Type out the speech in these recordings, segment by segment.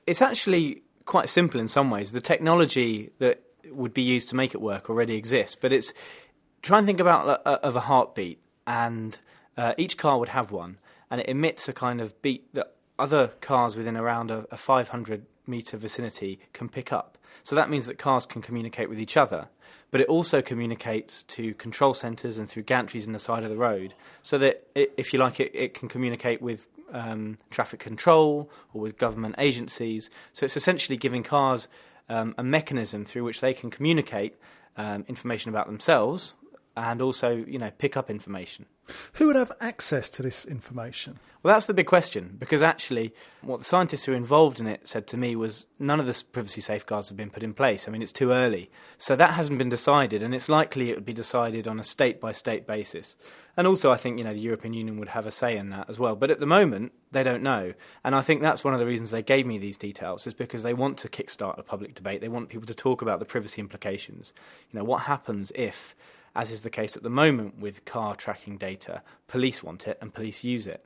It's actually quite simple in some ways. The technology that would be used to make it work already exists, but it's try and think about of a heartbeat, and each car would have one, and it emits a kind of beat that other cars within around a 500-metre vicinity can pick up. So that means that cars can communicate with each other, but it also communicates to control centres and through gantries in the side of the road, so that, if you like, it can communicate with traffic control or with government agencies. So it's essentially giving cars a mechanism through which they can communicate information about themselves and also, pick up information. Who would have access to this information? Well, that's the big question, because actually what the scientists who were involved in it said to me was none of the privacy safeguards have been put in place. I mean, it's too early. So that hasn't been decided, and it's likely it would be decided on a state-by-state basis. And also I think, the European Union would have a say in that as well. But at the moment, they don't know. And I think that's one of the reasons they gave me these details, is because they want to kickstart a public debate. They want people to talk about the privacy implications. What happens if, as is the case at the moment with car tracking data, police want it and police use it,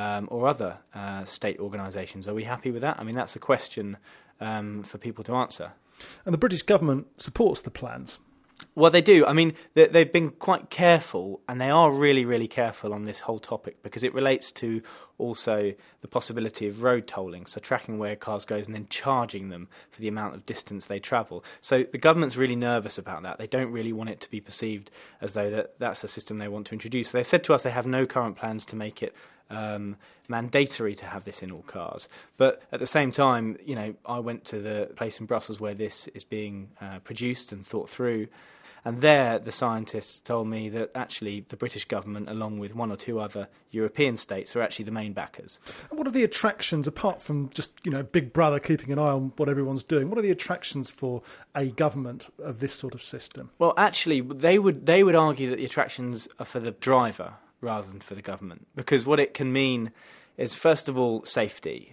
or other state organisations? Are we happy with that? I mean, that's a question for people to answer. And the British government supports the plans. Well, they do. I mean, they've been quite careful, and they are really, really careful on this whole topic, because it relates to also the possibility of road tolling, so tracking where cars goes and then charging them for the amount of distance they travel. So the government's really nervous about that. They don't really want it to be perceived as though that's a system they want to introduce. So they've said to us they have no current plans to make it mandatory to have this in all cars. But at the same time, I went to the place in Brussels where this is being produced and thought through, and there the scientists told me that actually the British government, along with one or two other European states, are actually the main backers. And what are the attractions, apart from just, Big Brother keeping an eye on what everyone's doing, what are the attractions for a government of this sort of system? Well, actually, they would argue that the attractions are for the driver rather than for the government, because what it can mean is, first of all, safety.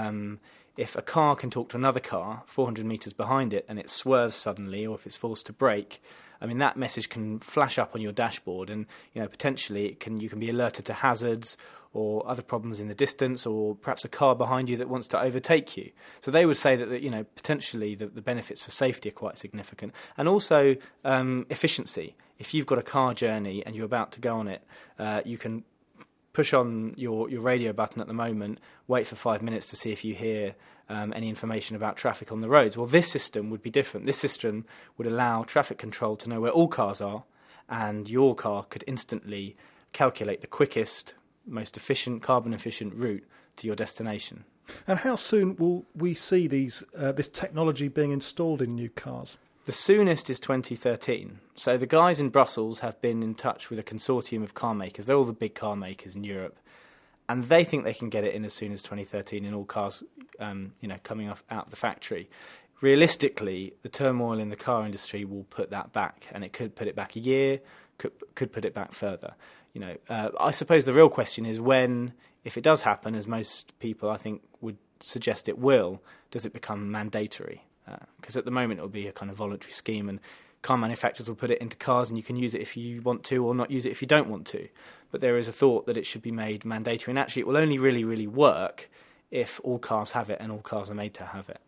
If a car can talk to another car 400 metres behind it and it swerves suddenly, or if it's forced to brake, I mean, that message can flash up on your dashboard, and potentially you can be alerted to hazards or other problems in the distance, or perhaps a car behind you that wants to overtake you. So they would say that potentially the benefits for safety are quite significant, and also efficiency. If you've got a car journey and you're about to go on it, you can push on your radio button at the moment, wait for 5 minutes to see if you hear any information about traffic on the roads. Well, this system would be different. This system would allow traffic control to know where all cars are, and your car could instantly calculate the quickest, most efficient, carbon-efficient route to your destination. And how soon will we see this technology being installed in new cars? The soonest is 2013. So the guys in Brussels have been in touch with a consortium of car makers. They're all the big car makers in Europe. And they think they can get it in as soon as 2013 in all cars coming out the factory. Realistically, the turmoil in the car industry will put that back, and it could put it back a year, could put it back further. I suppose the real question is when, if it does happen, as most people I think would suggest it will, does it become mandatory? Because at the moment it will be a kind of voluntary scheme, and car manufacturers will put it into cars and you can use it if you want to or not use it if you don't want to. But there is a thought that it should be made mandatory, and actually it will only really, really work if all cars have it and all cars are made to have it.